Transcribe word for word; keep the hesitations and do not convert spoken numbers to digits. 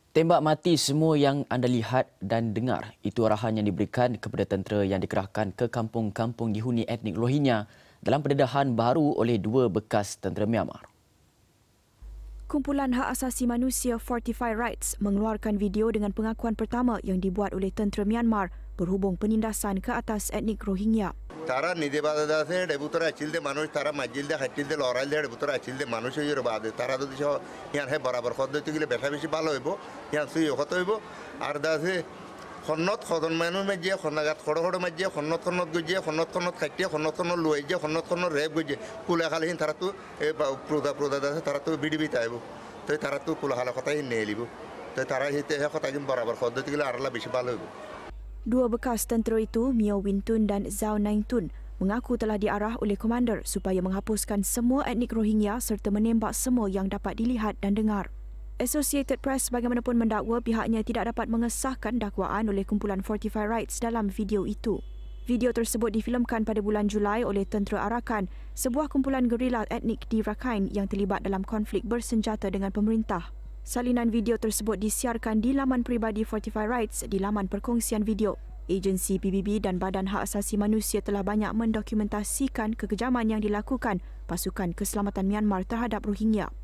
Tembak mati semua yang anda lihat dan dengar. Itu arahan yang diberikan kepada tentera yang dikerahkan ke kampung-kampung dihuni etnik Rohingya dalam pendedahan baru oleh dua bekas tentera Myanmar. Kumpulan Hak Asasi Manusia Fortify Rights mengeluarkan video dengan pengakuan pertama yang dibuat oleh tentera Myanmar berhubung penindasan ke atas etnik Rohingya. তারা নিজে বাদে আছে ডেবুতরা আছিলতে মানুষ তারা মাজিলতে হাইটিলতে লড়াইলে ডেবুতরা আছিলতে মানুষ হইর বাদে তারা যদি ইয়ান হে বরাবর পদ্ধতি গেলে বেশা বেশি ভালো হইব ইয়ান সুই হত হইব আর দাসে খন্নত সদন মানুষ মাজিয়ে খন্নাগাত খড় খড় মাজিয়ে খন্নত খন্নত গজিয়ে খন্নত খন্নত খাইটিয়ে খন্নত খন্নত লুয়াই যে খন্নত খন্নত রেপ গজিয়ে কুলা খালিহীন তারা তো প্রদা প্রদা দাসে তারা তো বিড়ি বিতে আইব তো তারা তো কুলা খালা কথাই নিয়ে লিব তো তারা হিতে হে কথা কিন্তু বরাবর পদ্ধতি গেলে আরলা বেশি ভালো হইব. Dua bekas tentera itu, Mio Wintun dan Zhao Naingtun, mengaku telah diarah oleh komander supaya menghapuskan semua etnik Rohingya serta menembak semua yang dapat dilihat dan dengar. Associated Press bagaimanapun mendakwa pihaknya tidak dapat mengesahkan dakwaan oleh kumpulan Fortify Rights dalam video itu. Video tersebut difilmkan pada bulan Julai oleh tentera Arakan, sebuah kumpulan gerila etnik di Rakhine yang terlibat dalam konflik bersenjata dengan pemerintah. Salinan video tersebut disiarkan di laman peribadi Fortify Rights di laman perkongsian video. Agensi P B B dan Badan Hak Asasi Manusia telah banyak mendokumentasikan kekejaman yang dilakukan pasukan keselamatan Myanmar terhadap Rohingya.